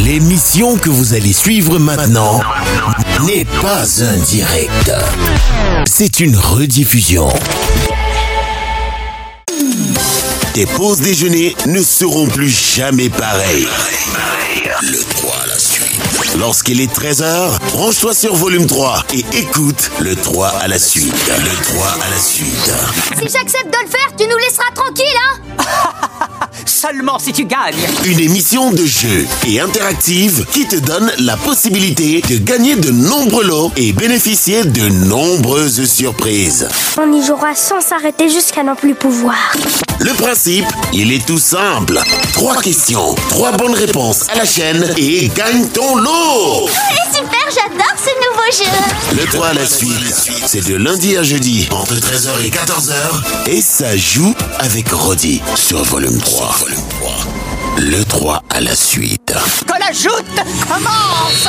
L'émission que vous allez suivre maintenant n'est pas un direct. C'est une rediffusion. Tes pauses déjeuner ne seront plus jamais pareilles. Le 3 à la suite. Lorsqu'il est 13h, branche-toi sur volume 3 et écoute le 3 à la suite. Le 3 à la suite. Si j'accepte de le faire, tu nous laisseras tranquille, hein? Seulement si tu gagnes. Une émission de jeu et interactive qui te donne la possibilité de gagner de nombreux lots et bénéficier de nombreuses surprises. On y jouera sans s'arrêter jusqu'à n'en plus pouvoir. Le principe, il est tout simple. 3 questions, 3 bonnes réponses à la chaîne et gagne ton lot. Super, j'adore ce nouveau jeu. Le 3 à la suite, c'est de lundi à jeudi entre 13h et 14h et ça joue avec Rodi sur volume 3. Le 3 à la suite. Que la joute commence.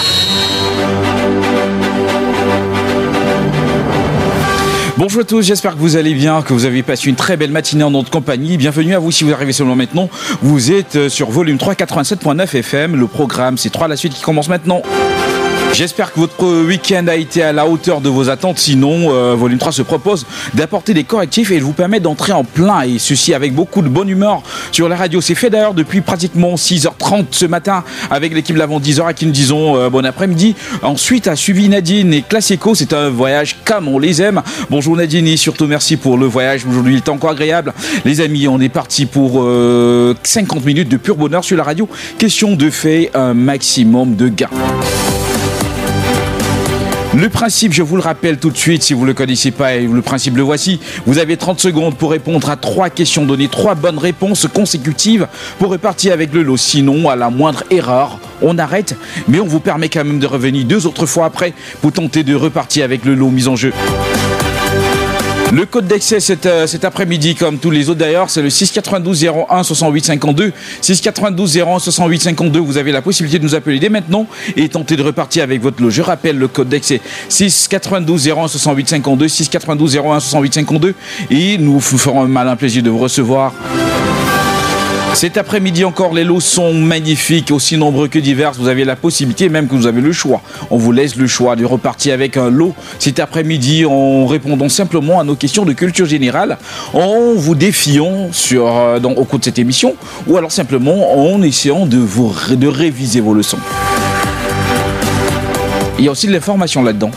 Bonjour à tous, j'espère que vous allez bien, que vous avez passé une très belle matinée en notre compagnie. Bienvenue à vous si vous arrivez seulement maintenant. Vous êtes sur volume 3, 87.9 FM. Le programme, c'est 3 à la suite qui commence maintenant. J'espère que votre week-end a été à la hauteur de vos attentes. Sinon, Volume 3 se propose d'apporter des correctifs et il vous permet d'entrer en plein. Et ceci avec beaucoup de bonne humeur sur la radio. C'est fait d'ailleurs depuis pratiquement 6h30 ce matin avec l'équipe l'avant 10h à qui nous disons bon après-midi. Ensuite a suivi Nadine et Classico. C'est un voyage comme on les aime. Bonjour Nadine et surtout merci pour le voyage. Aujourd'hui il est encore agréable. Les amis, on est parti pour 50 minutes de pur bonheur sur la radio. Question de fait, un maximum de gains. Le principe, je vous le rappelle tout de suite, si vous ne le connaissez pas, le principe le voici. Vous avez 30 secondes pour répondre à 3 questions, donner 3 bonnes réponses consécutives pour repartir avec le lot. Sinon, à la moindre erreur, on arrête. Mais on vous permet quand même de revenir 2 autres fois après pour tenter de repartir avec le lot mis en jeu. Le code d'accès cet après-midi, comme tous les autres d'ailleurs, c'est le 692 01 68 52. 692 01 68 52. Vous avez la possibilité de nous appeler dès maintenant et tenter de repartir avec votre lot. Je rappelle le code d'accès 692 01 68 52. 692 01 68 52. Et nous vous ferons un malin plaisir de vous recevoir. Cet après-midi encore, les lots sont magnifiques, aussi nombreux que divers. Vous avez la possibilité, même que vous avez le choix. On vous laisse le choix de repartir avec un lot cet après-midi en répondant simplement à nos questions de culture générale, en vous défiant au cours de cette émission, ou alors simplement en essayant de réviser vos leçons. Il y a aussi de l'information là-dedans.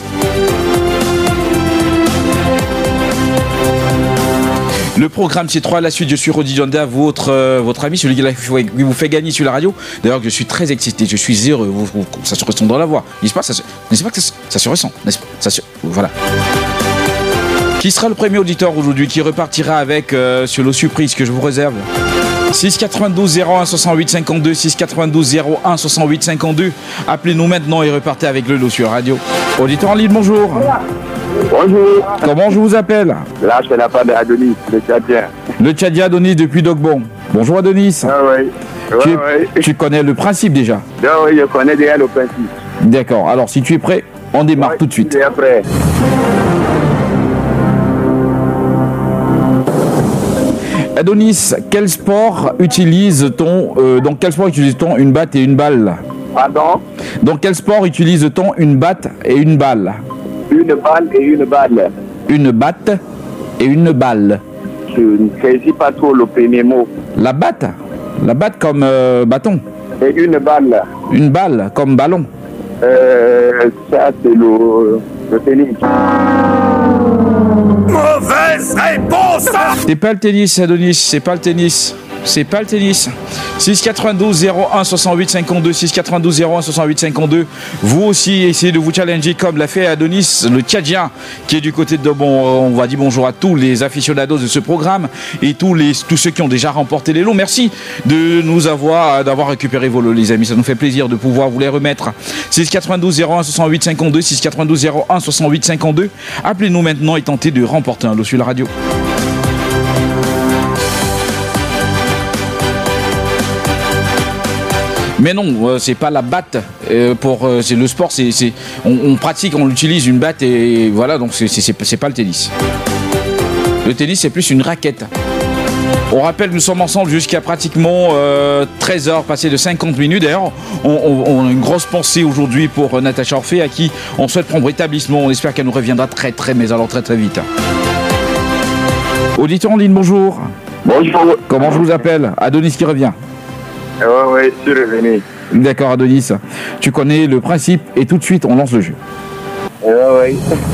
Le programme, c'est 3 à la suite. Je suis Rodi Jonda, votre ami, celui qui vous fait gagner sur la radio. D'ailleurs, je suis très excité, je suis heureux. Ça se ressent dans la voix. N'est-ce pas que ça se ressent, n'est-ce pas voilà. Qui sera le premier auditeur aujourd'hui qui repartira avec sur le surprise que je vous réserve? 692 01 68 52. 692 01 68 52. Appelez-nous maintenant et repartez avec le lot sur la radio. Auditeur en ligne, bonjour. Bonjour. Comment je vous appelle? Là, je fais la part de Adonis, le Tchadien. Le Tchadien Adonis depuis Dogbon. Bonjour Adonis. Ah oui. Tu connais le principe déjà? Ah oui, je connais déjà le principe. D'accord. Alors, si tu es prêt, on démarre tout de suite. Je suis prêt. Adonis, quel sport utilise-t-on dans quel sport utilise-t-on une batte et une balle? Pardon? Dans quel sport utilise-t-on une batte et une balle? Une balle et une balle. Une batte et une balle. Je ne saisis pas trop le premier mot. La batte comme bâton. Et une balle. Une balle comme ballon. Ça c'est le tennis. Mauvaise réponse! C'est pas le tennis, Adonis, c'est pas le tennis. C'est pas le tennis. 692 01 68 52. 692 01 68 52. Vous aussi essayez de vous challenger comme l'a fait Adonis, le Tchadien, qui est du côté de on va dire bonjour à tous les aficionados de ce programme et tous ceux qui ont déjà remporté les lots. Merci d'avoir récupéré vos lots, les amis. Ça nous fait plaisir de pouvoir vous les remettre. 692 01 68 52. 692 01 68 52. Appelez-nous maintenant et tentez de remporter un lot sur la radio. Mais non, c'est pas la batte. C'est le sport, on pratique, on utilise une batte et voilà, donc c'est pas le tennis. Le tennis, c'est plus une raquette. On rappelle, nous sommes ensemble jusqu'à pratiquement 13h, passé de 50 minutes. D'ailleurs, on a une grosse pensée aujourd'hui pour Natacha Orphée, à qui on souhaite prendre rétablissement. On espère qu'elle nous reviendra très vite. Auditeur en ligne, bonjour. Bonjour. Comment je vous appelle? Adonis qui revient. Ouais, je suis revenu. D'accord, Adonis. Tu connais le principe et tout de suite, on lance le jeu. Ouais.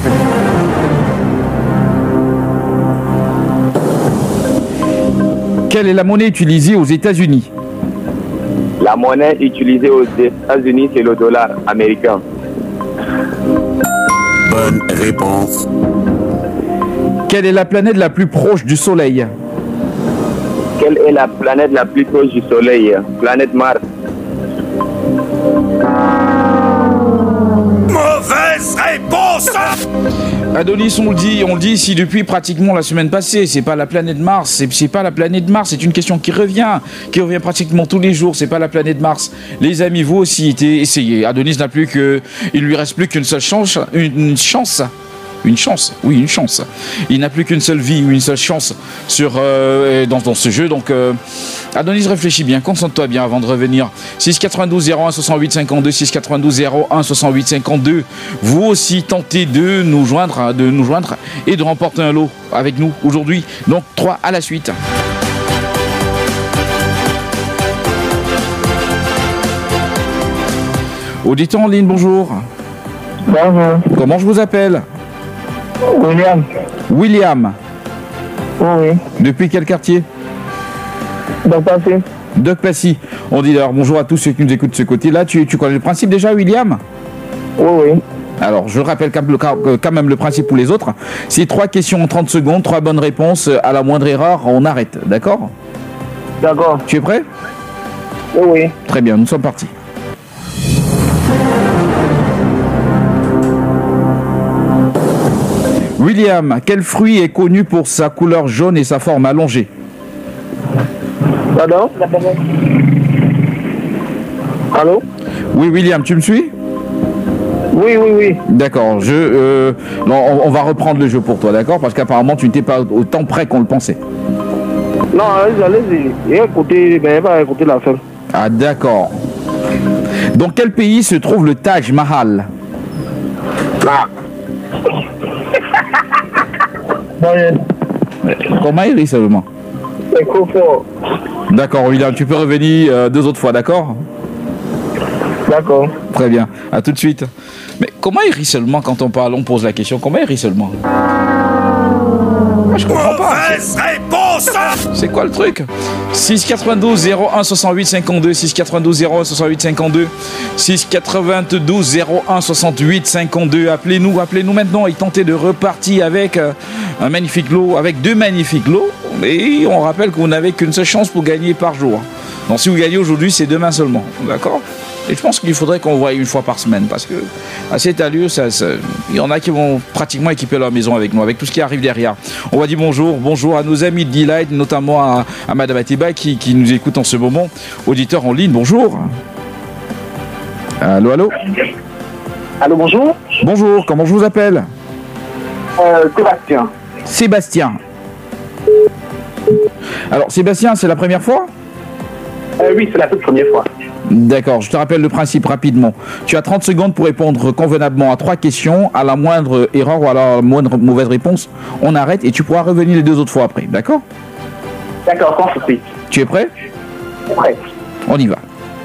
Quelle est la monnaie utilisée aux États-Unis? La monnaie utilisée aux États-Unis, c'est le dollar américain. Bonne réponse. Quelle est la planète la plus proche du Soleil? Quelle est la planète la plus proche du Soleil? Planète Mars. Mauvaise réponse. Adonis, on le dit ici depuis pratiquement la semaine passée, c'est pas la planète Mars, c'est pas la planète Mars, c'est une question qui revient pratiquement tous les jours, c'est pas la planète Mars. Les amis, vous aussi, essayez. Adonis il lui reste plus qu'une seule chance, une chance. Il n'a plus qu'une seule vie ou une seule chance dans ce jeu. Donc, Adonis, réfléchis bien, concentre-toi bien avant de revenir. 692 01 68 52, 692 01 68 52. Vous aussi tentez de nous joindre et de remporter un lot avec nous aujourd'hui. Donc, 3 à la suite. Auditeur en ligne, bonjour. Bonjour. Comment je vous appelle? William. Oui. Depuis quel quartier? Doc Passy. On dit d'ailleurs bonjour à tous ceux qui nous écoutent de ce côté-là. Tu connais le principe déjà, William? Oui. Alors, je rappelle quand même le principe pour les autres. C'est 3 questions en 30 secondes, 3 bonnes réponses. À la moindre erreur, on arrête. D'accord? D'accord. Tu es prêt? Oui. Très bien, nous sommes partis. William, quel fruit est connu pour sa couleur jaune et sa forme allongée? Pardon? Allô? Oui, William, tu me suis? Oui. D'accord, on va reprendre le jeu pour toi, d'accord? Parce qu'apparemment, tu n'étais pas autant prêt qu'on le pensait. Non, allez-y. Pas écouter la fin. Ah, d'accord. Dans quel pays se trouve le Taj Mahal? Ah. Comment il rit seulement? C'est trop fort. D'accord, William, tu peux revenir 2 autres fois, d'accord? D'accord. Très bien, à tout de suite. Mais comment il rit seulement quand on parle, on pose la question? Comment il rit seulement? Moi, je comprends pas. Mauvaise réponse. C'est quoi le truc? 692 01 68 52, 692 01 68 52, 692 01 68 52. Appelez-nous maintenant et tentez de repartir avec un magnifique lot, avec 2 magnifiques lots. Et on rappelle que vous n'avez qu'une seule chance pour gagner par jour. Donc si vous gagnez aujourd'hui, c'est demain seulement. D'accord? Et je pense qu'il faudrait qu'on voie une fois par semaine parce que à cette allure, il y en a qui vont pratiquement équiper leur maison avec nous, avec tout ce qui arrive derrière. On va dire bonjour à nos amis de Delight, notamment à Madame Atiba qui nous écoute en ce moment. Auditeur en ligne, bonjour. Allô? Allô, bonjour. Bonjour, comment je vous appelle? Sébastien. Sébastien. Alors, Sébastien, c'est la première fois? Oui, c'est la toute première fois. D'accord, je te rappelle le principe rapidement. Tu as 30 secondes pour répondre convenablement à 3 questions. À la moindre erreur ou à la moindre mauvaise réponse, on arrête et tu pourras revenir les 2 autres fois après. D'accord? D'accord, sans souci. Tu es prêt? Prêt. On y va.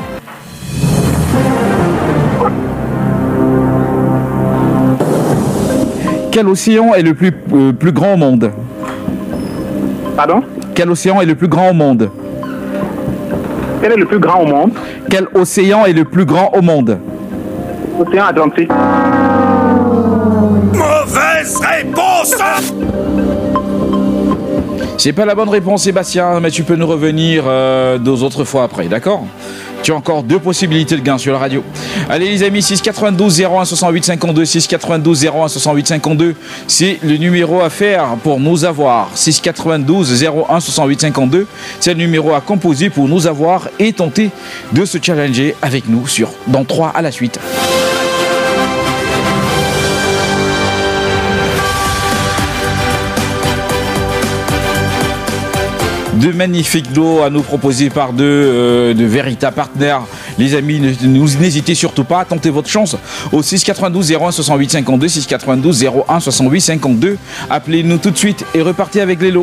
Quel océan est le plus grand au monde? Pardon? Quel océan est le plus grand au monde? Quel est le plus grand au monde? Quel océan est le plus grand au monde? Océan Atlantique. Mauvaise réponse. C'est pas la bonne réponse, Sébastien, mais tu peux nous revenir 2 autres fois après, d'accord? Tu as encore 2 possibilités de gain sur la radio. Allez les amis, 692 01 68 52, 692 01 68 52, c'est le numéro à faire pour nous avoir. 692 01 68 52, c'est le numéro à composer pour nous avoir et tenter de se challenger avec nous dans 3 à la suite. Deux magnifiques lots à nous proposer par de véritables partenaires. Les amis, n'hésitez surtout pas à tenter votre chance au 692 01 68 52, 692 01 68 52. Appelez-nous tout de suite et repartez avec les lots.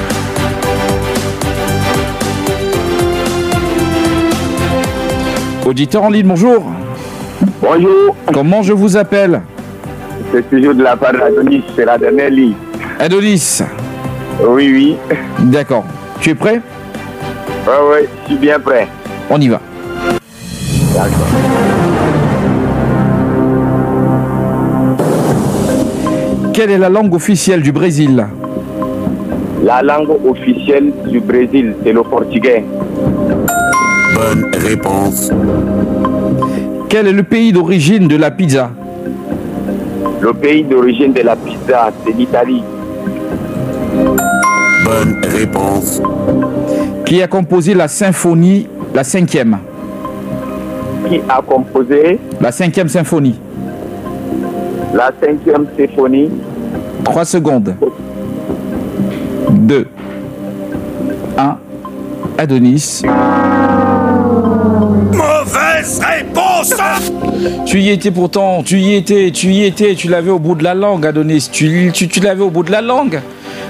Auditeur en ligne, bonjour. Bonjour. Comment je vous appelle? C'est toujours de la part d'Adonis, c'est la dernière ligne. Adonis. Oui, oui. D'accord. Tu es prêt? Oui, je suis bien prêt. On y va. D'accord. Quelle est la langue officielle du Brésil? La langue officielle du Brésil, c'est le portugais. Bonne réponse. Quel est le pays d'origine de la pizza? Le pays d'origine de la pizza, c'est l'Italie. Bonne réponse. Qui a composé la symphonie, la 5e? Qui a composé La 5e symphonie. la 5e symphonie? 3 secondes. 2. 1. Adonis. Mauvaise réponse. Tu y étais pourtant, tu y étais, tu l'avais au bout de la langue, Adonis. Tu l'avais au bout de la langue.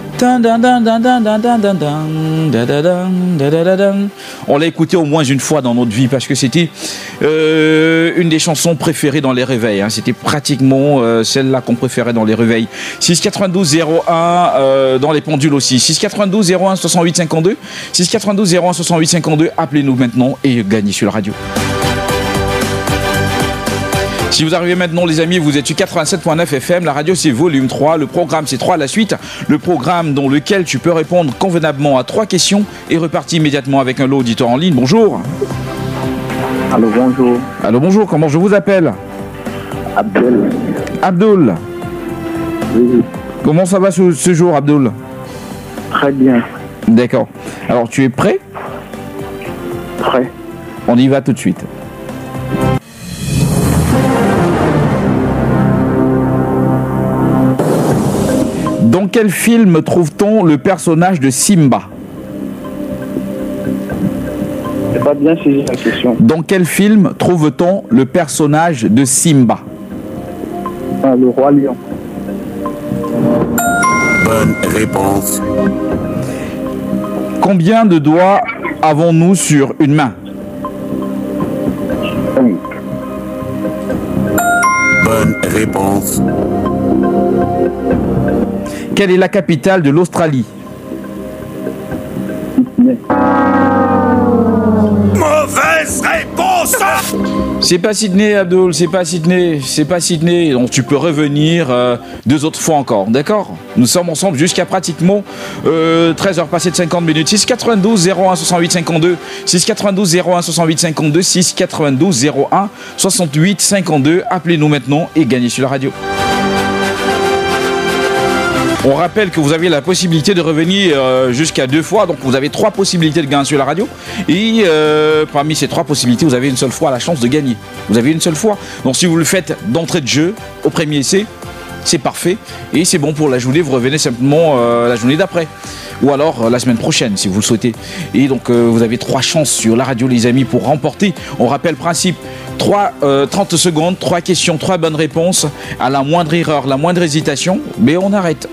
On l'a écouté au moins une fois dans notre vie parce que c'était une des chansons préférées dans les réveils. C'était pratiquement celle-là qu'on préférait dans les réveils. 692 01 dans les pendules aussi. 692 01 68 52. 692 01 68 52. Appelez-nous maintenant et gagnez sur la radio. Si vous arrivez maintenant les amis, vous êtes sur 87.9 FM, la radio c'est volume 3, le programme c'est 3 à la suite, le programme dans lequel tu peux répondre convenablement à 3 questions et repartir immédiatement avec un lot auditeur en ligne. Bonjour. Allô, bonjour. Allô, bonjour, comment je vous appelle? Abdel. Abdoul. Oui, Comment ça va ce jour, Abdoul? très bien. D'accord. Alors tu es prêt? Prêt. On y va tout de suite. Dans quel film trouve-t-on le personnage de Simba? C'est pas bien saisi la question. Dans quel film trouve-t-on le personnage de Simba? Le Roi Lion. Bonne réponse. Combien de doigts avons-nous sur une main? Bonne réponse. Quelle est la capitale de l'Australie? Mauvaise réponse. C'est pas Sydney, Abdul, c'est pas Sydney. Donc tu peux revenir 2 autres fois encore, d'accord? Nous sommes ensemble jusqu'à pratiquement 13h passées de 50 minutes. 692 01 68 52, 692 01 68 52, 692 01 68 52. Appelez-nous maintenant et gagnez sur la radio. On rappelle que vous avez la possibilité de revenir jusqu'à 2 fois, donc vous avez 3 possibilités de gagner sur la radio. Et parmi ces 3 possibilités, vous avez une seule fois la chance de gagner. Vous avez une seule fois. Donc si vous le faites d'entrée de jeu, au premier essai, c'est parfait. Et c'est bon pour la journée, vous revenez simplement la journée d'après. Ou alors la semaine prochaine, si vous le souhaitez. Et donc vous avez 3 chances sur la radio, les amis, pour remporter. On rappelle le principe. 30 secondes, 3 questions, 3 bonnes réponses. À la moindre erreur, la moindre hésitation, mais on arrête.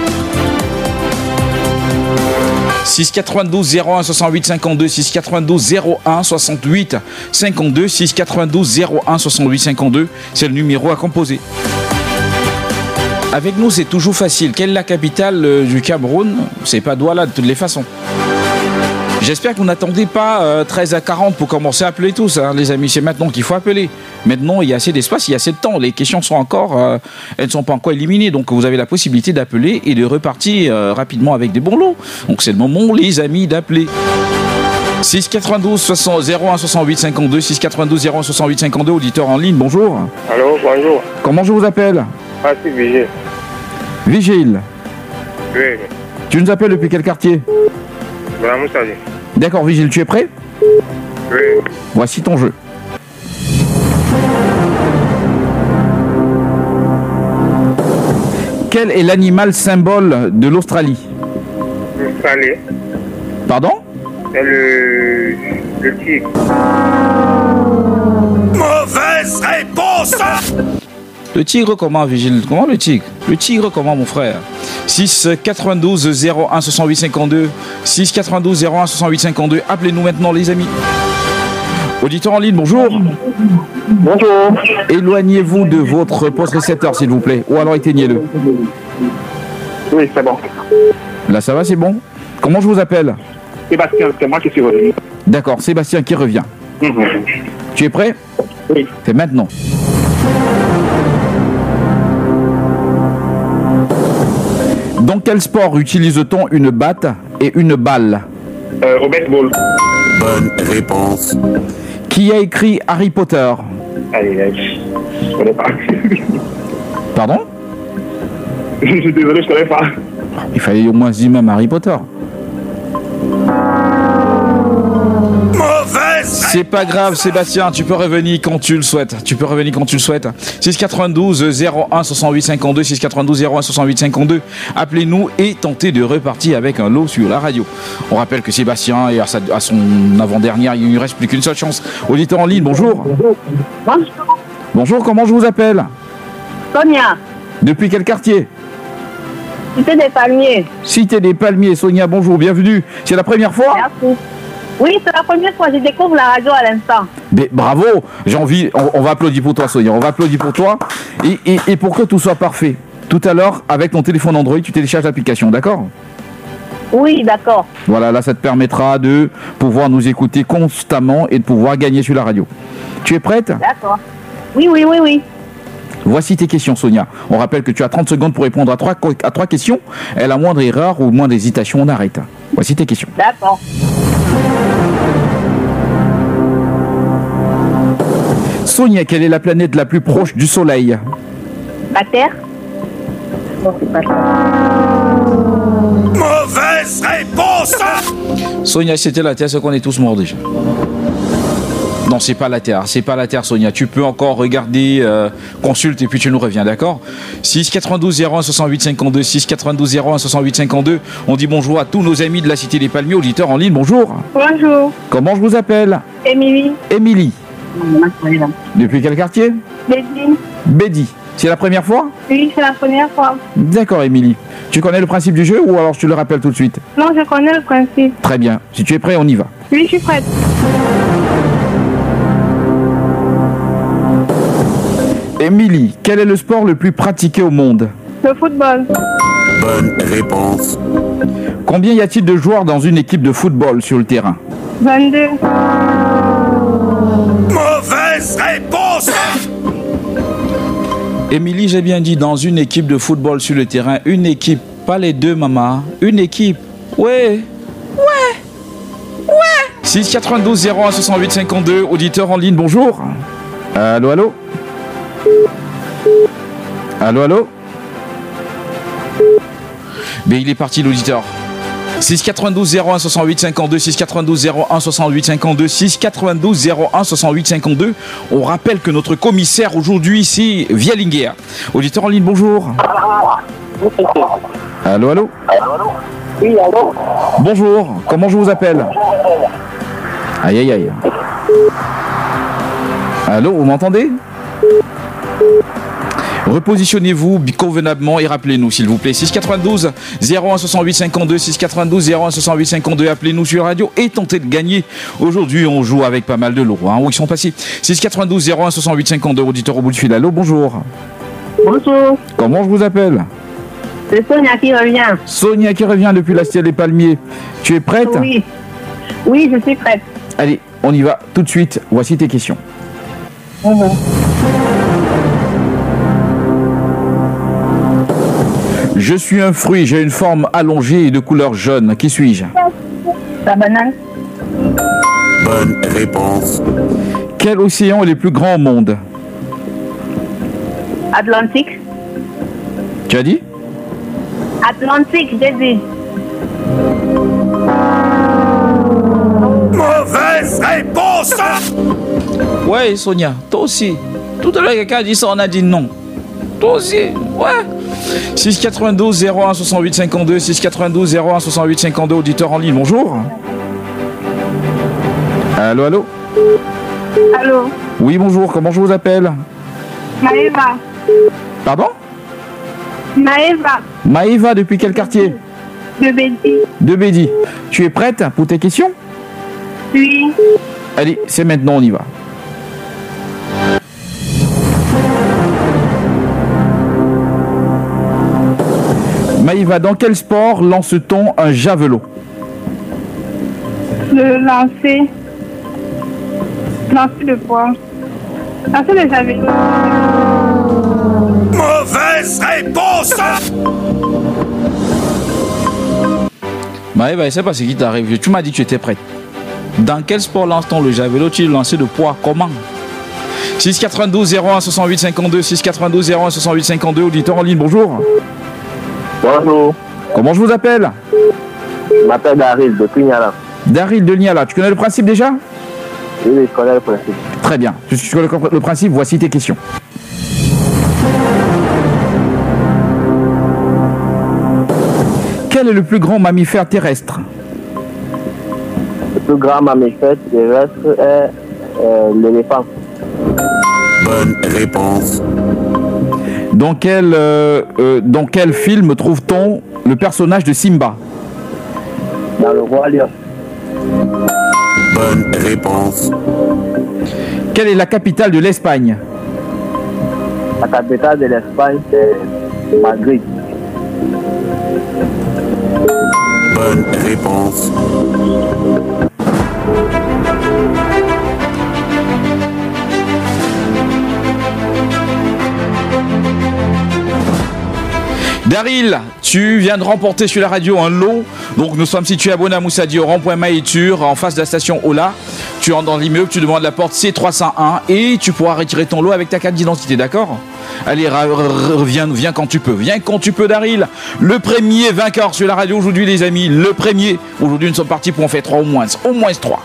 692 01 68 52, 692 01 68 52, 692 01 68 52, c'est le numéro à composer. Avec nous, c'est toujours facile. Quelle est la capitale du Cameroun? C'est pas Douala de toutes les façons. J'espère que vous n'attendez pas 13 à 40 pour commencer à appeler tous, les amis. C'est maintenant qu'il faut appeler. Maintenant, il y a assez d'espace, il y a assez de temps. Les questions sont encore, elles ne sont pas encore éliminées. Donc, vous avez la possibilité d'appeler et de repartir rapidement avec des bons lots. Donc, c'est le moment, les amis, d'appeler. 692 01 68 52, 692 01 68 52, auditeur en ligne, bonjour. Allô, bonjour. Comment je vous appelle? Ah, c'est Vigile. Vigile. Oui, Tu nous appelles depuis quel quartier? vraiment salut. D'accord, Vigile, tu es prêt? Oui. Voici ton jeu. Quel est l'animal symbole de l'Australie? Salut. Pardon? C'est le tigre. Mauvaise réponse. Le tigre comment, Vigile? Comment le tigre? Le tigre comment, mon frère? 6 92 01 68 52. 6 92 01 68 52. Appelez-nous maintenant, les amis. Auditeur en ligne, bonjour. Bonjour. Éloignez-vous de votre poste récepteur, s'il vous plaît. Ou alors éteignez-le. Oui, c'est bon. Là, ça va, c'est bon? Comment je vous appelle? Sébastien, c'est moi qui suis revenu. D'accord, Sébastien qui revient. Tu es prêt? Oui. C'est maintenant. Dans quel sport utilise-t-on une batte et une balle? Au baseball. Bonne réponse. Qui a écrit Harry Potter? Allez, je connais pas. Pardon? Je suis désolé, je connais pas. Il fallait au moins dire même Harry Potter. Mauvaise. C'est pas grave, Sébastien, tu peux revenir quand tu le souhaites. 692 01 68 52, 692 01 68 52. Appelez-nous et tentez de repartir avec un lot sur la radio. On rappelle que Sébastien est à son avant-dernière, il ne lui reste plus qu'une seule chance. Auditeur en ligne, bonjour. Bonjour. Bonjour, comment je vous appelle? Sonia, Depuis quel quartier? Cité des Palmiers. Cité des Palmiers. Sonia, bonjour, bienvenue. C'est la première fois? Merci. Oui, c'est la première fois que je découvre la radio à l'instant. Mais bravo, j'ai envie, on va applaudir pour toi, Sonia, on va applaudir pour toi et pour que tout soit parfait. Tout à l'heure, avec ton téléphone Android, tu télécharges l'application, d'accord? Oui, d'accord. Voilà, là, ça te permettra de pouvoir nous écouter constamment et de pouvoir gagner sur la radio. Tu es prête? D'accord. Oui. Voici tes questions, Sonia. On rappelle que tu as 30 secondes pour répondre à trois questions. Et la moindre erreur ou moindre hésitation, on arrête. Voici tes questions. D'accord. Sonia, quelle est la planète la plus proche du Soleil? La Terre? Non, c'est pas ça. Mauvaise réponse. Sonia, c'était la Terre, c'est qu'on est tous morts déjà. Non, c'est pas la Terre, Sonia. Tu peux encore regarder, consulte et puis tu nous reviens, d'accord? 6 92 01 68 52, 6 92 01 68 52. On dit bonjour à tous nos amis de la Cité des Palmiers, auditeurs en ligne, bonjour. Bonjour. Comment je vous appelle? Émilie. Émilie. Depuis quel quartier? Bédine. Bédi. C'est la première fois? Oui, c'est la première fois. D'accord, Émilie. Tu connais le principe du jeu ou alors je te le rappelle tout de suite? Non, je connais le principe. Très bien. Si tu es prêt, on y va. Oui, je suis prête. Émilie, quel est le sport le plus pratiqué au monde? Le football. Bonne réponse. Combien y a-t-il de joueurs dans une équipe de football sur le terrain? 22. Mauvaise réponse. Émilie, j'ai bien dit dans une équipe de football sur le terrain. Une équipe, pas les deux, maman. Une équipe. Ouais. 6 92 01 68 52. Auditeur en ligne, bonjour. Allô? Allô? Mais il est parti, l'auditeur. 6 92 01 68 52, 6 92 01 68 52, 6 92 01 68 52. On rappelle que notre commissaire aujourd'hui, c'est Vialinguer. Auditeur en ligne, bonjour. Allô? Oui, allô? Bonjour, comment je vous appelle? Aïe. Allô, vous m'entendez? Repositionnez-vous convenablement et rappelez-nous s'il vous plaît. 692 01 68 52, 692 01 68 52. Appelez-nous sur la radio et tentez de gagner. Aujourd'hui, on joue avec pas mal de lots. Où ils sont passés? 692 01 68 52. Auditeur au bout du fil. Allô, bonjour. Bonjour. Comment je vous appelle? C'est Sonia qui revient. Sonia qui revient depuis la Cité des Palmiers. Tu es prête? Oui, je suis prête. Allez, on y va tout de suite. Voici tes questions. Je suis un fruit, j'ai une forme allongée et de couleur jaune. Qui suis-je? La banane. Bonne réponse. Quel océan est le plus grand au monde? Atlantique. Tu as dit? Atlantique, j'ai dit. Mauvaise réponse. Ouais, Sonia, toi aussi. Tout à l'heure, quelqu'un a dit ça, on a dit non. Toi aussi, ouais. 692 01 68 52, 692 01 68 52, auditeur en ligne, bonjour. Allô, allô. Allô. Oui, bonjour, comment je vous appelle? Maëva. Pardon? Maëva. Maëva, depuis quel quartier? De Bédi. De Bédi. Tu es prête pour tes questions? Oui. Allez, c'est maintenant, on y va. Maïva, dans quel sport lance-t-on un javelot? Le lancer. Lancer de poids. Lancer le javelot. Mauvaise réponse. Maïva, je sais pas ce qui t'arrive. Tu m'as dit que tu étais prête. Dans quel sport lance-t-on le javelot? Tu lances de poids comment? 692 01 68 52, 692 01 68 52, auditeur en ligne, bonjour. Bonjour. Comment je vous appelle? Je m'appelle Daryl de Niala. Daryl de Niala. Tu connais le principe déjà? Oui, je connais le principe. Très bien. Tu connais le principe, voici tes questions. Quel est le plus grand mammifère terrestre? Le plus grand mammifère terrestre est l'éléphant. Bonne réponse. Dans quel film trouve-t-on le personnage de Simba? Dans le Roi Lion. Bonne réponse. Quelle est la capitale de l'Espagne? La capitale de l'Espagne, c'est Madrid. Bonne réponse. Daryl, tu viens de remporter sur la radio un lot. Donc nous sommes situés à Bonamoussadi, au rond-point Maïtur, en face de la station Ola. Tu entres dans l'immeuble, tu demandes la porte C301 et tu pourras retirer ton lot avec ta carte d'identité, d'accord? Allez, viens quand tu peux. Viens quand tu peux, Daryl. Le premier vainqueur sur la radio aujourd'hui, les amis. Le premier. Aujourd'hui, nous sommes partis pour en faire 3 au moins. Au moins 3.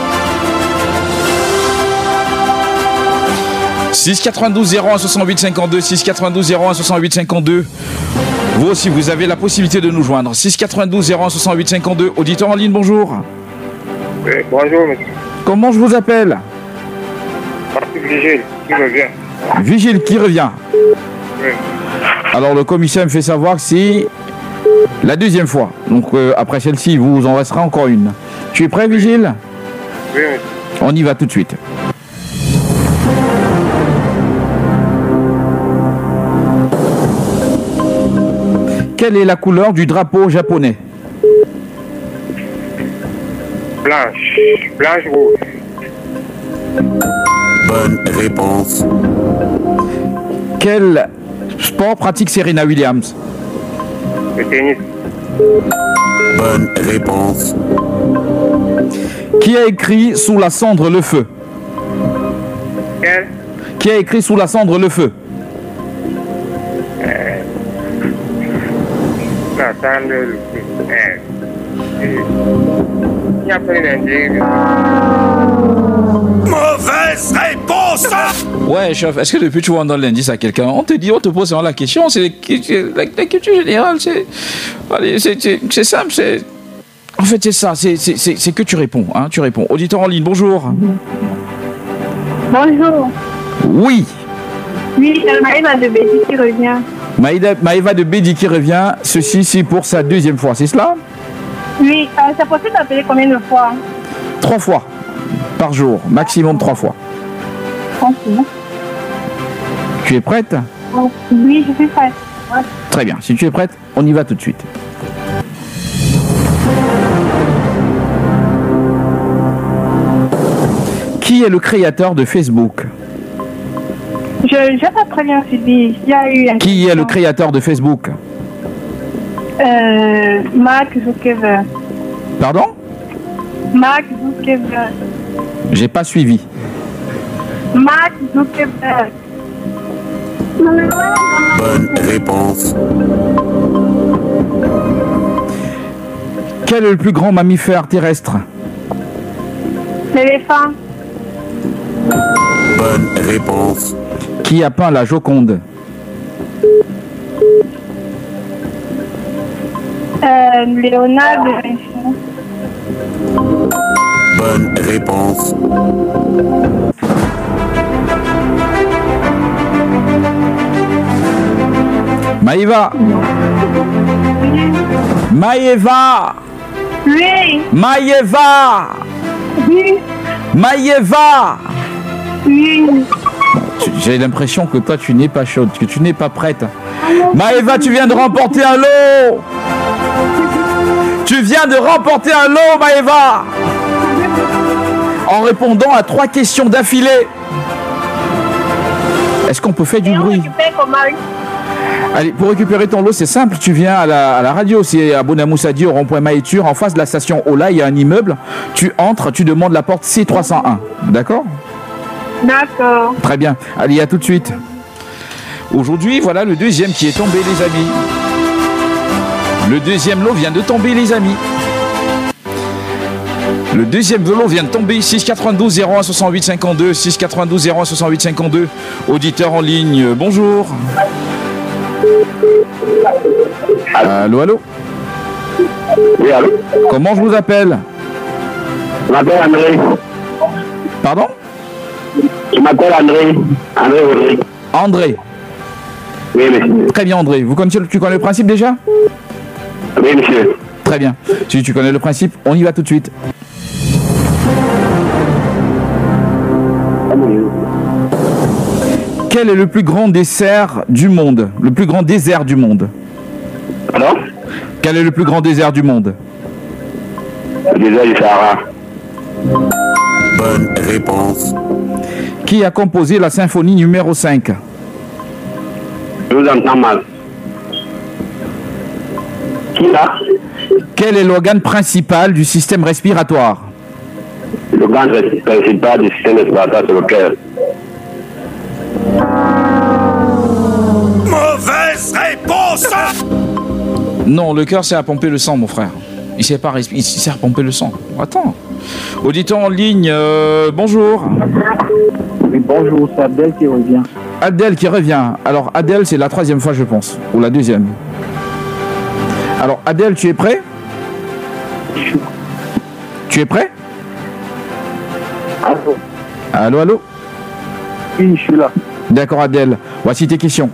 692 01 68 52, 692 01 68 52. Vous aussi, vous avez la possibilité de nous joindre. 692 01 68 52. Auditeur en ligne, bonjour. Oui, bonjour, monsieur. Comment je vous appelle? Vigile, qui revient. Vigile qui revient. Oui. Alors le commissaire me fait savoir que c'est la deuxième fois. Donc après celle-ci, il vous en restera encore une. Tu es prêt, Vigile? Oui, monsieur. On y va tout de suite. Quelle est la couleur du drapeau japonais? Blanche. Blanche-rouge. Bonne réponse. Quel sport pratique Serena Williams? Le tennis. Bonne réponse. Qui a écrit Sous la cendre le feu? Quel? Qui a écrit Sous la cendre le feu? Il y a pas d'indice. Mauvaise réponse. Ouais, chef, est-ce que depuis tu vois dans l'indice à quelqu'un, on te pose vraiment la question, c'est la culture générale, c'est simple, en fait c'est ça, c'est que tu réponds, hein, tu réponds. Auditeur en ligne, bonjour. Bonjour. Oui. Oui, c'est Maëva de Bédi qui revient. Maëva de Bédi qui revient, ceci c'est pour sa deuxième fois, c'est cela? Oui, c'est possible d'appeler combien de fois? 3 fois par jour, maximum 3 fois. Tranquille. Tu es prête? Oui, je suis prête. Ouais. Très bien, si tu es prête, on y va tout de suite. Qui est le créateur de Facebook? Je n'ai pas très bien suivi. Il y a eu Qui est le créateur de Facebook? Mark Zuckerberg. Pardon? Mark Zuckerberg. J'ai pas suivi. Mark Zuckerberg. Bonne réponse. Quel est le plus grand mammifère terrestre? L'éléphant. Bonne réponse. Qui a peint la Joconde? Léonard de Vinci. Bonne réponse. Maëva. Maëva. Oui. Maëva. Oui. Maëva. Oui. J'ai l'impression que toi tu n'es pas chaude, que tu n'es pas prête. Maëva, tu viens de remporter un lot. Tu viens de remporter un lot, Maëva. En répondant à 3 questions d'affilée. Est-ce qu'on peut faire du Et on bruit? récupère comment? Allez, pour récupérer ton lot, c'est simple. Tu viens à la radio, c'est à Bonamoussadi, au rond-point Maïtur, en face de la station Ola, il y a un immeuble. Tu entres, tu demandes la porte C301. D'accord? D'accord. Très bien. Allez, à tout de suite. Aujourd'hui, voilà le deuxième qui est tombé, les amis. Le deuxième lot vient de tomber, les amis. Le deuxième lot vient de tomber. 692 01 68 52. 692 01 68 52. Auditeur en ligne, bonjour. Allô, allô. Oui, allô? Comment je vous appelle? Je m'appelle André. Pardon? Je m'appelle André. André Rodrigue. André. Oui, monsieur. Très bien, André. Tu connais le principe déjà? Oui, monsieur. Très bien. Si tu connais le principe, on y va tout de suite. Quel est le plus grand dessert du monde? Le plus grand désert du monde? Pardon? Quel est le plus grand désert du monde? Le désert du Sahara. Bonne réponse. Qui a composé la symphonie numéro 5? Je vous entends mal. Qui là? Quel est l'organe principal du système respiratoire? L'organe principal du système respiratoire, c'est le cœur. Mauvaise réponse. Non, le cœur sert à pomper le sang, mon frère. Il sert pas à respirer, il sert à pomper le sang. Attends. Auditeur en ligne, bonjour. Oui, bonjour, c'est Abdel qui revient. Adèle qui revient. Alors, Adèle, c'est la 3e fois, je pense. Ou la 2e. Alors, Adèle, tu es prêt? Tu es prêt? Allô? Allô, allô? Oui, je suis là. D'accord, Adèle. Voici tes questions.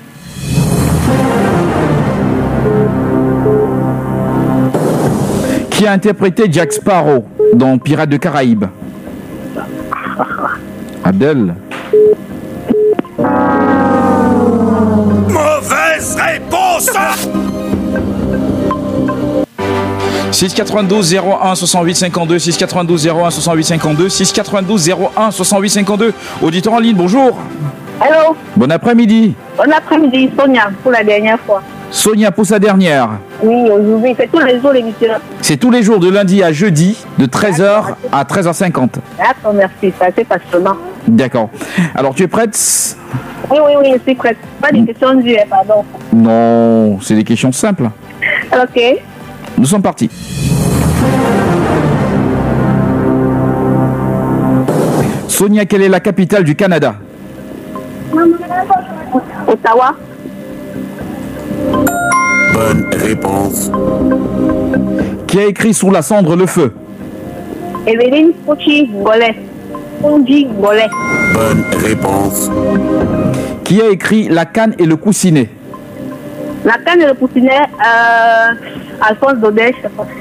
Qui a interprété Jack Sparrow dans Pirates des Caraïbes? Adèle. Mauvaise réponse. 692 01 68 52 692 01 68 52 692 01 68 52. Auditeur en ligne, bonjour. Allô? Bon après-midi. Bon après-midi, Sonia, pour la dernière fois. Sonia pour sa dernière. Oui, aujourd'hui, c'est tous les jours l'émission. C'est tous les jours de lundi à jeudi de 13h à 13h50. D'accord, merci, c'est assez passionnant. D'accord. Alors tu es prête? Oui, je suis prête. Pas des questions dures, pardon. Non, c'est des questions simples. Ok. Nous sommes partis. Sonia, quelle est la capitale du Canada? Ottawa. Bonne réponse. Qui a écrit Sous la cendre le feu? Evelyne Fouchi Golet. Fundi Golet. Bonne réponse. Qui a écrit La canne et le coussinet? La canne et le poussinet, Alphonse Daudet, je sais pas.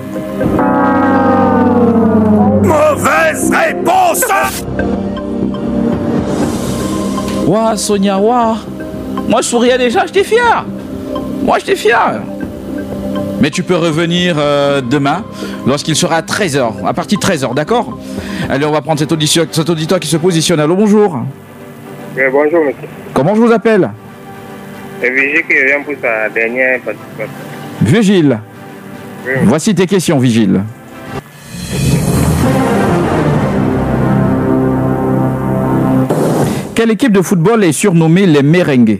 Mauvaise réponse. Ouah, Sonia, ouah. Moi, je souriais déjà, j'étais fier. Moi, j'étais fier. Mais tu peux revenir demain, lorsqu'il sera à 13h, à partir de 13h, d'accord? Allez, on va prendre cet auditeur qui se positionne. Allô, bonjour. Oui, bonjour, monsieur. Comment je vous appelle? C'est Vigile qui revient pour sa dernière participation. Vigile. Oui. Voici tes questions, Vigile. Quelle équipe de football est surnommée les Merengues?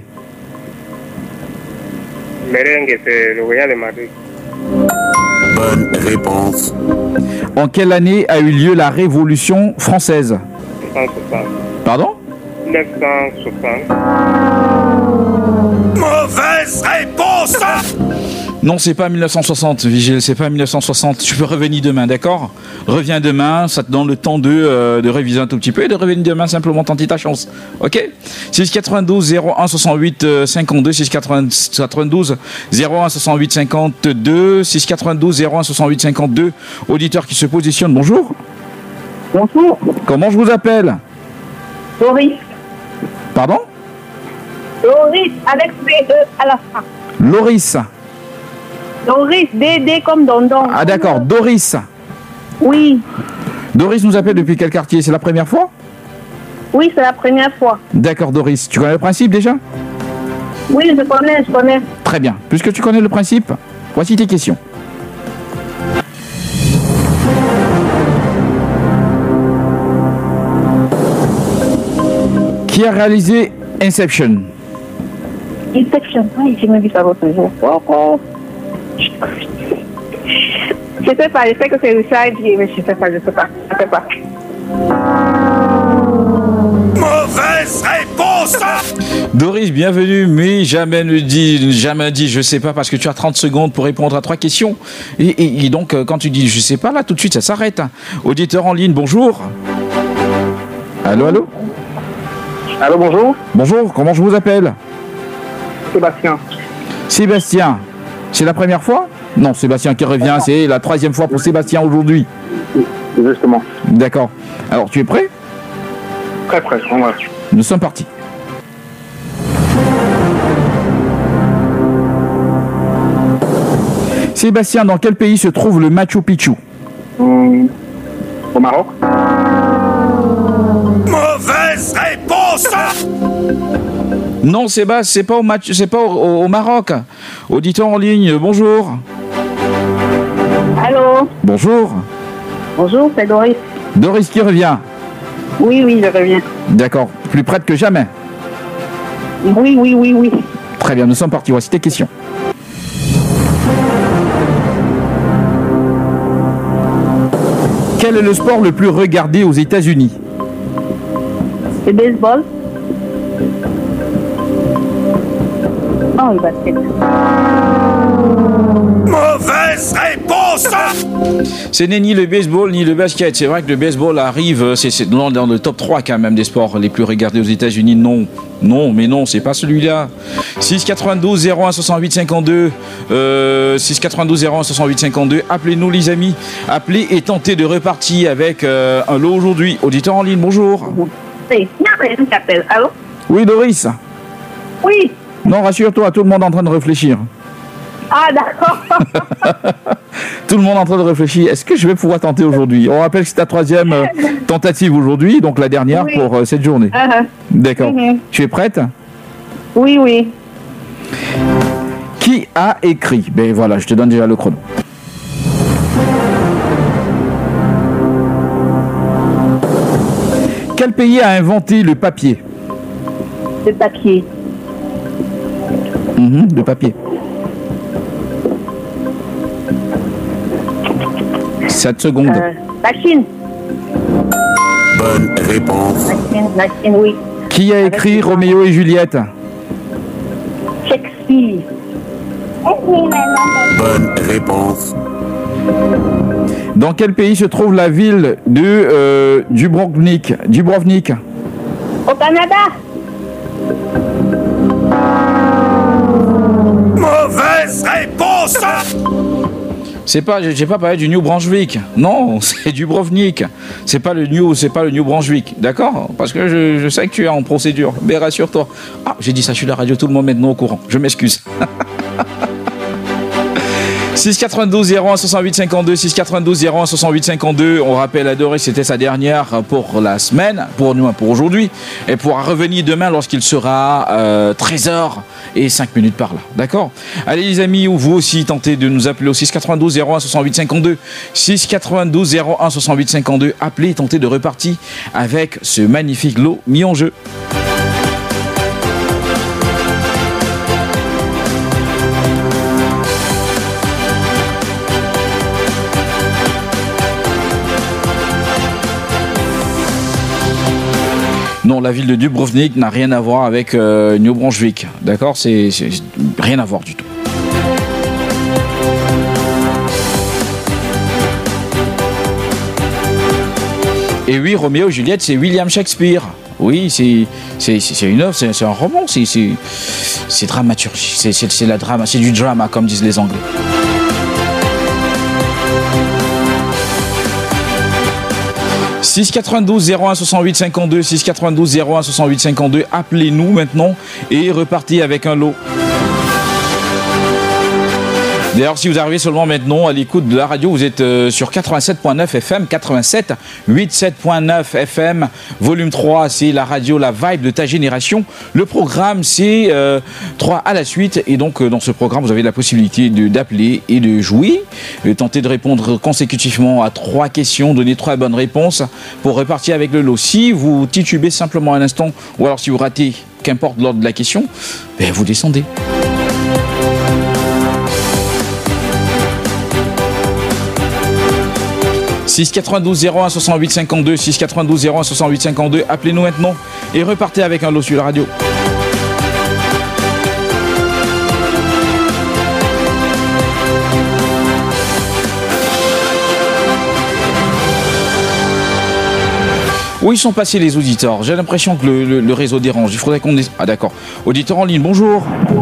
Merengue, c'est le Royal de Madrid. Bonne réponse. En quelle année a eu lieu la Révolution française? 1960. Pardon? 1960. Mauvaise réponse. Non, c'est pas 1960, Vigile, c'est pas 1960. Tu peux revenir demain, d'accord? Reviens demain, ça te donne le temps de réviser un tout petit peu et de revenir demain simplement tenter ta chance. Ok? 692 01 68 52, 692 01 68 52, 692 01 68 52. Auditeur qui se positionne, bonjour. Bonjour. Comment je vous appelle? Doris. Pardon? Doris, avec B-E à la fin. Loris. Doris, D comme Dondon. Ah d'accord, Doris. Oui. Doris nous appelle depuis quel quartier? C'est la première fois? Oui, c'est la première fois. D'accord, Doris. Tu connais le principe déjà? Oui, je connais. Très bien. Puisque tu connais le principe, voici tes questions. Qui a réalisé Inception? Inception, oui, j'ai même vu ça l'autre jour. Oh. Je sais pas, je sais que c'est Richard, mais je sais pas. Mauvaise réponse. Doris, bienvenue, mais jamais dit je sais pas parce que tu as 30 secondes pour répondre à 3 questions. Et donc, quand tu dis je sais pas, là, tout de suite, ça s'arrête. Auditeur en ligne, bonjour. Allô? Allô, bonjour. Bonjour, comment je vous appelle? Sébastien. Sébastien, c'est la première fois? Non, Sébastien qui revient, c'est la 3e fois pour Sébastien aujourd'hui. Justement. D'accord. Alors, tu es prêt? Très près, on va. Nous sommes partis. Sébastien, dans quel pays se trouve le Machu Picchu? Au Maroc. Mauvaise réponse. Non, Sébastien, c'est pas au Maroc. Auditeur en ligne, bonjour. Allô? Bonjour. Bonjour, c'est Doris. Doris qui revient. Oui, je reviens. D'accord, plus prête que jamais. Oui. Très bien, nous sommes partis, voici tes questions. Quel est le sport le plus regardé aux États-Unis? Le baseball. Non, le basket. Mauvaise réponse. Ce n'est ni le baseball ni le basket. C'est vrai que le baseball arrive, c'est dans le top 3 quand même des sports les plus regardés aux États-Unis. Non, c'est pas celui-là. 692 01 68 52. 692 01 68 52. Appelez-nous les amis. Appelez et tentez de repartir avec un lot aujourd'hui. Auditeur en ligne, bonjour. C'est bien, qui appelle. Allô? Oui, Doris. Oui. Non, rassure-toi, tout le monde est en train de réfléchir. Ah, d'accord. Tout le monde est en train de réfléchir. Est-ce que je vais pouvoir tenter aujourd'hui? On rappelle que c'est ta 3e tentative aujourd'hui, donc la dernière pour cette journée. D'accord. Tu es prête? Oui. Qui a écrit? Ben voilà, je te donne déjà le chrono. Quel pays a inventé le papier? Le papier. Le papier. 7 secondes. La Chine. Bonne réponse. La Chine, oui. Qui a écrit Roméo et Juliette? Shakespeare. Bonne réponse. Dans quel pays se trouve la ville de Dubrovnik? Au Canada. Mauvaise réponse. C'est pas, j'ai pas parlé du New Brunswick. Non, c'est Dubrovnik. C'est pas le New Brunswick. D'accord? Parce que je sais que tu es en procédure. Mais rassure-toi. Ah, j'ai dit ça sur la radio, tout le monde maintenant au courant. Je m'excuse. 692 01 68 52, 692 01 68 52. On rappelle à Doris, c'était sa dernière pour la semaine, pour aujourd'hui, et pourra revenir demain lorsqu'il sera 13h05 par là. D'accord? Allez les amis, ou vous aussi tentez de nous appeler au 692 01 68 52, 692 01 68 52. Appelez et tentez de repartir avec ce magnifique lot mis en jeu. Non, la ville de Dubrovnik n'a rien à voir avec New Brunswick. D'accord? C'est rien à voir du tout. Et oui, Roméo et Juliette, c'est William Shakespeare. Oui, c'est une œuvre, c'est un roman, c'est dramaturgie, c'est la drama, c'est du drama comme disent les Anglais. « 692 01 68 52 692 01 68 52 » Appelez-nous maintenant et repartez avec un lot. D'ailleurs, si vous arrivez seulement maintenant à l'écoute de la radio, vous êtes sur 87.9 FM, 87.9 FM, volume 3, c'est la radio, la vibe de ta génération. Le programme, c'est 3 à la suite. Et donc, dans ce programme, vous avez la possibilité d'appeler et de jouer, de tenter de répondre consécutivement à 3 questions, donner 3 bonnes réponses pour repartir avec le lot. Si vous titubez simplement un instant, ou alors si vous ratez, qu'importe l'ordre de la question, ben vous descendez. « 692 01 68 52 692 01 68 52 » Appelez-nous maintenant et repartez avec un lot sur la radio. Où ils sont passés les auditeurs? J'ai l'impression que le réseau dérange. Il faudrait qu'on... Ah d'accord. Auditeur en ligne, bonjour.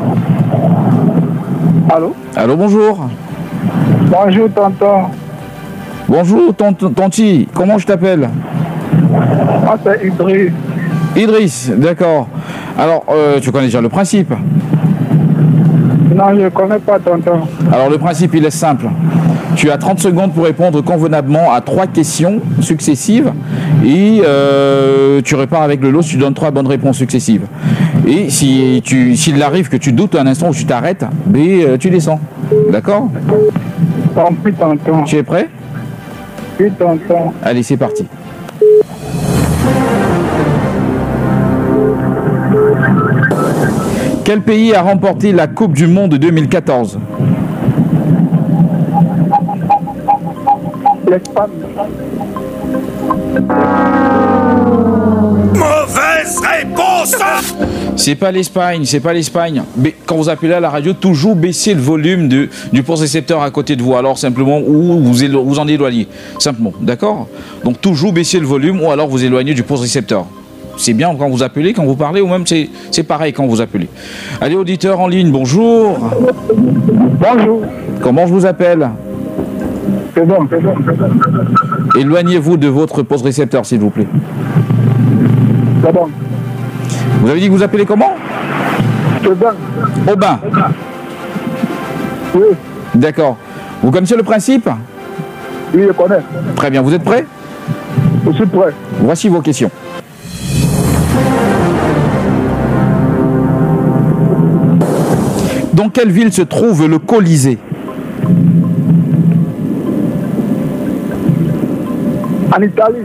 Allô? Allô, bonjour. Bonjour, tonton. Bonjour, tonti. Comment je t'appelle? Ah, c'est Idriss. Idriss, d'accord. Alors, tu connais déjà le principe? Non, je ne connais pas, tonton. Alors, le principe, il est simple. Tu as 30 secondes pour répondre convenablement à 3 questions successives et tu repars avec le lot si tu donnes 3 bonnes réponses successives. Et s'il arrive que tu doutes un instant où tu t'arrêtes, tu descends. D'accord? Compris, tonton. Tu es prêt? Oui, tonton. Allez, c'est parti. Quel pays a remporté la Coupe du Monde 2014? L'Espagne. Mauvaise réponse! C'est pas l'Espagne, c'est pas l'Espagne. Mais quand vous appelez à la radio, toujours baissez le volume du post-récepteur à côté de vous. Alors simplement, ou vous en éloignez. Simplement, d'accord? Donc toujours baissez le volume ou alors vous éloignez du post-récepteur. C'est bien quand vous appelez, quand vous parlez, ou même c'est pareil quand vous appelez. Allez, auditeur en ligne, bonjour. Bonjour. Comment je vous appelle? C'est bon. Éloignez-vous de votre post-récepteur, s'il vous plaît. C'est bon. Vous avez dit que vous appelez comment? Aubin. Aubin. Oui. D'accord. Vous connaissez le principe? Oui, je connais. Très bien. Vous êtes prêts? Je suis prêt. Voici vos questions. Dans quelle ville se trouve le Colisée? En Italie.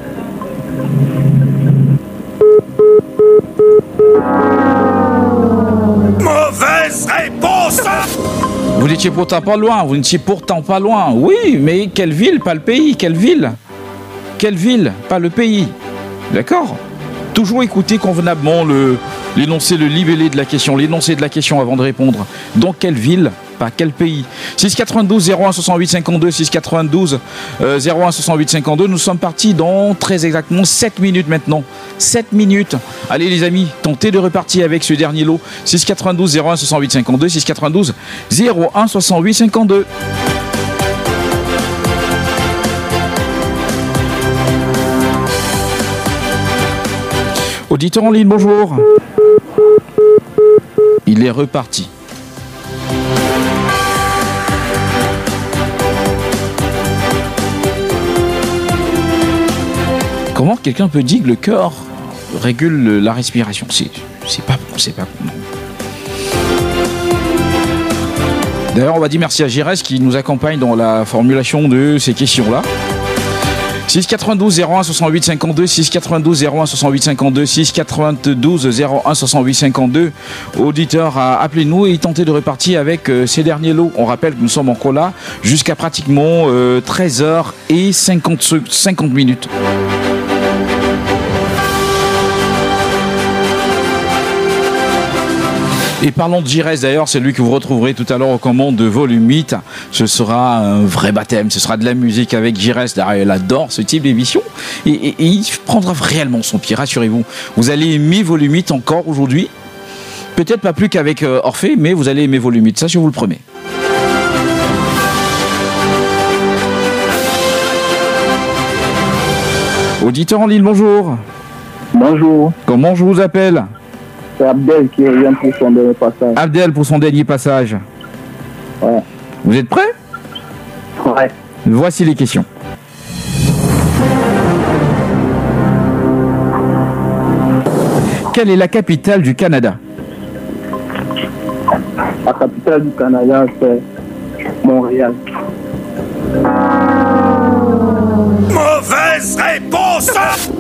Mauvaise réponse! Vous n'étiez pourtant pas loin, vous n'étiez pourtant pas loin. Oui, mais quelle ville, pas le pays, quelle ville? Quelle ville, pas le pays. D'accord? Toujours écouter convenablement l'énoncé, le libellé de la question, l'énoncé de la question avant de répondre. Dans quelle ville, pas quel pays? 692 01 68 52 692 01 68 52. Nous sommes partis dans très exactement 7 minutes maintenant. 7 minutes. Allez les amis, tentez de repartir avec ce dernier lot. 692 01 68 52 692 01 68 52. Auditeur en ligne, bonjour. Il est reparti. Comment quelqu'un peut dire que le cœur régule la respiration? C'est pas bon, c'est pas bon. D'ailleurs, on va dire merci à Girès qui nous accompagne dans la formulation de ces questions-là. 692 01 68 52 692 01 68 52 692 01 68 52. Auditeurs, appelez-nous et tentez de repartir avec ces derniers lots. On rappelle que nous sommes encore là jusqu'à pratiquement 13h et 50 minutes. Et parlons de Giresse d'ailleurs, c'est lui que vous retrouverez tout à l'heure aux commandes de Volume 8. Ce sera un vrai baptême, ce sera de la musique avec Giresse. D'ailleurs, elle adore ce type d'émission et il prendra réellement son pied, rassurez-vous. Vous allez aimer Volume 8 encore aujourd'hui. Peut-être pas plus qu'avec Orphée, mais vous allez aimer Volume 8, ça je vous le promets. Auditeur en ligne, bonjour. Bonjour. Comment je vous appelle? C'est Abdel qui revient pour son dernier passage. Abdel pour son dernier passage. Ouais. Vous êtes prêts? Ouais. Voici les questions. Quelle est la capitale du Canada? La capitale du Canada, c'est Montréal. Mauvaise réponse!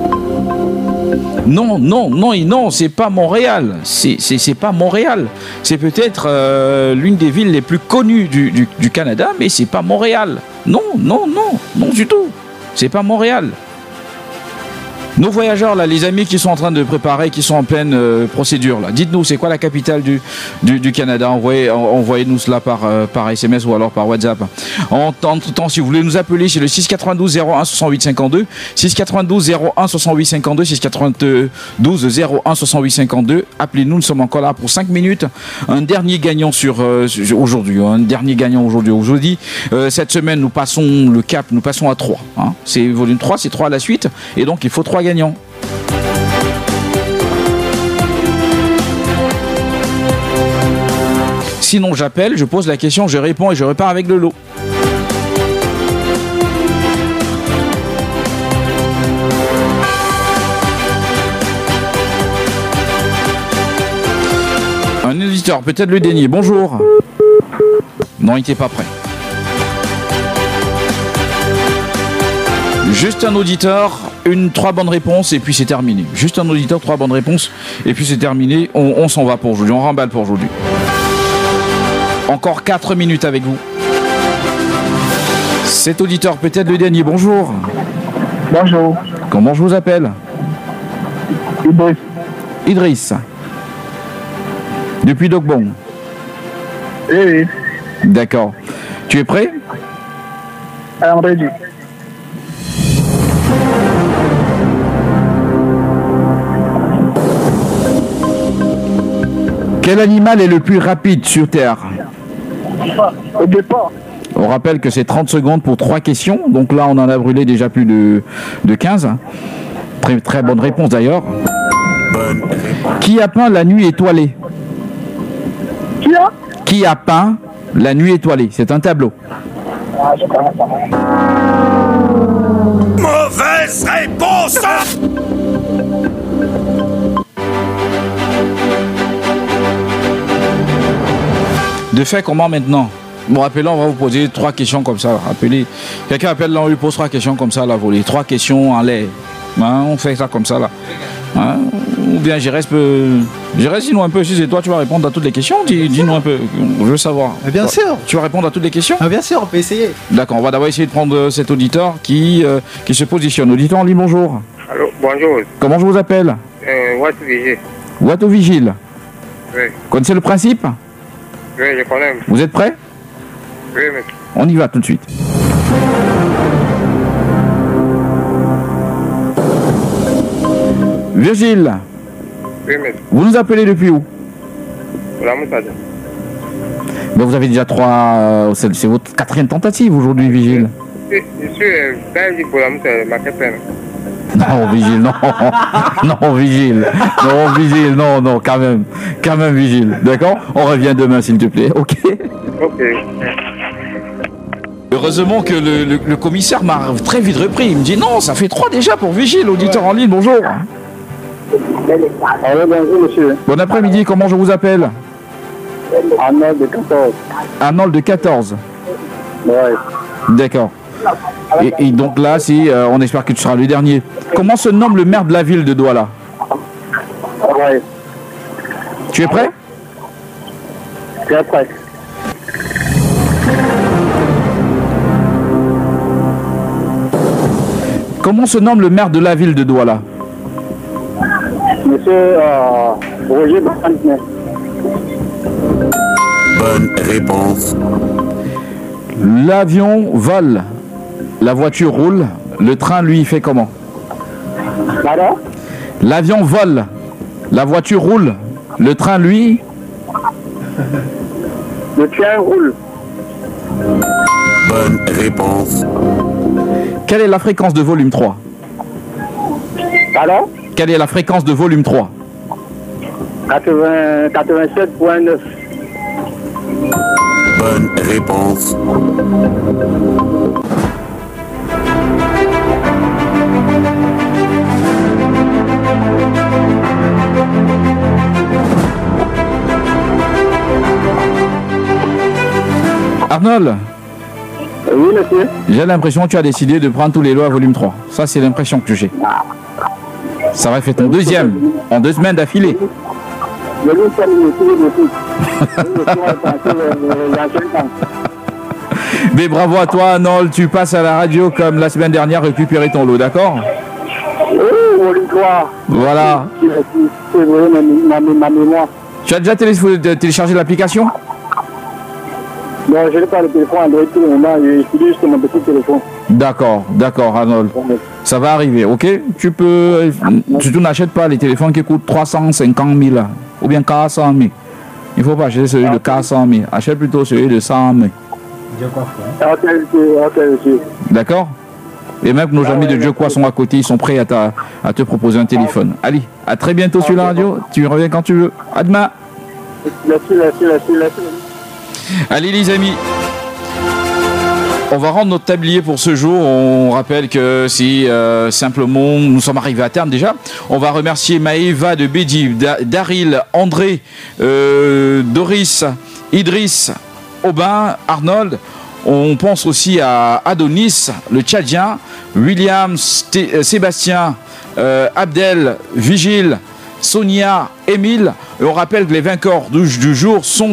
Non, c'est pas Montréal. C'est pas Montréal. C'est peut-être l'une des villes les plus connues du Canada, mais c'est pas Montréal. Non du tout. C'est pas Montréal. Nos voyageurs, là, les amis qui sont en train de préparer, qui sont en pleine procédure, là, dites-nous, c'est quoi la capitale du Canada? Envoyez-nous cela par SMS ou alors par WhatsApp. Entre-temps, si vous voulez nous appeler, c'est le 692 01 68 52, 692 01 68 52, 692 01 68 52. Appelez-nous, nous sommes encore là pour 5 minutes. Un dernier gagnant aujourd'hui. Aujourd'hui, cette semaine, nous passons le cap, nous passons à 3. Hein. C'est volume 3, c'est 3 à la suite. Et donc, il faut 3 gagnants. Sinon j'appelle, je pose la question, je réponds et je repars avec le lot. Un auditeur, peut-être le dernier. Bonjour. Non, il n'était pas prêt. Juste un auditeur, 3 bonnes réponses et puis c'est terminé. Juste un auditeur, 3 bonnes réponses et puis c'est terminé. On s'en va pour aujourd'hui, on remballe pour aujourd'hui. Encore 4 minutes avec vous. Cet auditeur, peut-être le dernier. Bonjour. Bonjour. Comment je vous appelle? Idriss. Depuis Dogbon. Oui. D'accord. Tu es prêt? I'm ready. Quel animal est le plus rapide sur Terre? Au départ. On rappelle que c'est 30 secondes pour 3 questions. Donc là, on en a brûlé déjà plus de 15. Très, très bonne réponse d'ailleurs. Qui a peint la nuit étoilée? Qui a peint la nuit étoilée? C'est un tableau. Mauvaise réponse! De fait, comment maintenant? Bon, rappelez-le, on va vous poser 3 questions comme ça. Rappelez, quelqu'un appelle là, on lui pose 3 questions comme ça, là, volée. 3 questions en l'air. Hein, on fait ça comme ça, là. Hein? Ou bien Giresse peut... Giresse, dis-nous un peu, si c'est toi, tu vas répondre à toutes les questions. Dis-nous un peu, je veux savoir. Bien sûr. Tu vas répondre à toutes les questions? Bien sûr, on peut essayer. D'accord, on va d'abord essayer de prendre cet auditeur qui se positionne. Auditeur en ligne, bonjour. Allô, bonjour. Comment je vous appelle? Watou Vigile. Watou Vigile. Oui. Connaissez le principe? Oui, je connais. Vous êtes prêts? Oui, monsieur. On y va tout de suite. Virgile. Oui, monsieur. Vous nous appelez depuis où? La Moussade. Ben vous avez déjà 3... c'est votre 4e tentative aujourd'hui, Vigile. Je suis belge pour la Moussade, ma capitaine. Non, Vigile, non. Non, Vigile. Non, Vigile, non, quand même, Vigile. D'accord? On revient demain, s'il te plaît, ok? Ok. Heureusement que le commissaire m'a très vite repris. Il me dit non, ça fait 3 déjà pour Vigile, auditeur en ligne, bonjour. Bonjour, monsieur. Bon après-midi, comment je vous appelle? Arnold de 14. Arnold de 14. Ouais. D'accord. Et donc là, on espère que tu seras le dernier. Comment se nomme le maire de la ville de Douala? Ouais. Tu es prêt? Très prêt. Comment se nomme le maire de la ville de Douala? Monsieur Roger Bassantien. Bonne réponse. L'avion vole, la voiture roule, le train lui fait comment? Pardon? L'avion vole, la voiture roule, le train lui... Le train roule. Bonne réponse. Quelle est la fréquence de volume 3? Pardon? Quelle est la fréquence de volume 3? 87.9. Bonne réponse. Arnold, Oui, monsieur. j'ai l'impression que tu as décidé de prendre tous les lots à volume 3. Ça, c'est l'impression que j'ai. Ça va faire ton deuxième en 2 semaines d'affilée. Je vais terminer tous les dossiers. Mais bravo à toi, Arnold. Tu passes à la radio comme la semaine dernière récupérer ton lot, d'accord? Oui, volume 3. Voilà. C'est vrai, ma mémoire. Tu as déjà téléchargé l'application? Non, je n'ai pas le téléphone Android tout le moment. J'utilise juste mon petit téléphone. D'accord, Arnold. Ça va arriver, ok? Tu n'achètes pas les téléphones qui coûtent 350 000 ou bien 400 000. Il ne faut pas acheter celui de 400 000. Achète plutôt celui de 100 000. Ok, monsieur. D'accord? Et même nos amis de Dieu quoi sont à côté, ils sont prêts à te proposer un téléphone. Allez, à très bientôt sur la radio. Tu reviens quand tu veux. À demain. Merci. Allez les amis, on va rendre notre tablier pour ce jour. On rappelle que si simplement nous sommes arrivés à terme déjà. On va remercier Maëva de Bédi, Daryl, André, Doris, Idriss, Aubin, Arnold. On pense aussi à Adonis, le Tchadien, William, Sébastien, Abdel, Vigile, Sonia, Émile. Et on rappelle que les vainqueurs du jour sont...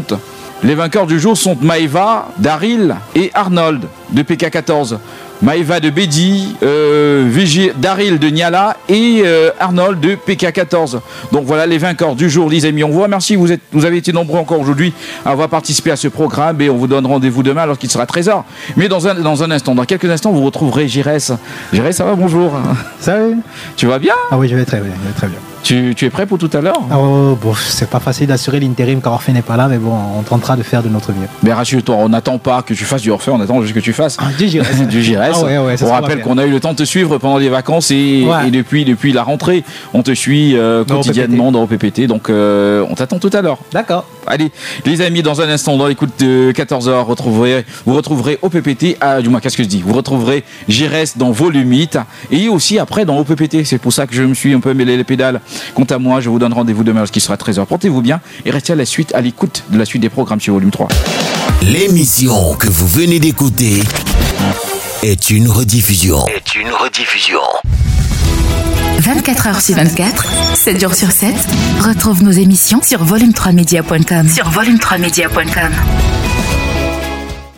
Maëva, Daryl et Arnold de PK14. Maëva de Bédi, Daryl de Niala et Arnold de PK14. Donc voilà les vainqueurs du jour, les amis. On vous remercie, vous avez été nombreux encore aujourd'hui à avoir participé à ce programme et on vous donne rendez-vous demain alors qu'il sera 13h. Mais dans un instant, dans quelques instants, vous retrouverez Girès. Girès, ça va, bonjour. Salut. Tu vas bien? Ah oui, je vais très bien, Tu es prêt pour tout à l'heure? Oh, bon, c'est pas facile d'assurer l'intérim quand Orphée n'est pas là, mais bon, on tentera de faire de notre mieux. Mais rassure-toi, on n'attend pas que tu fasses du Orphée, on attend juste que tu fasses du Girès. Du Girès. Ah ouais, on rappelle qu'on a eu le temps de te suivre pendant les vacances et depuis la rentrée, on te suit quotidiennement dans OPPT, donc on t'attend tout à l'heure. D'accord. Allez, les amis, dans un instant, dans l'écoute de 14h, vous retrouverez OPPT, du moins, qu'est-ce que je dis? Vous retrouverez Girès dans Volume 8 et aussi après dans OPPT. C'est pour ça que je me suis un peu mêlé les pédales. Quant à moi, je vous donne rendez-vous demain lorsqu'il sera 13h. Portez-vous bien et restez à l'écoute de la suite des programmes sur Volume 3. L'émission que vous venez d'écouter est une rediffusion. 24h sur 24, 7 jours sur 7, retrouve nos émissions sur volume3media.com.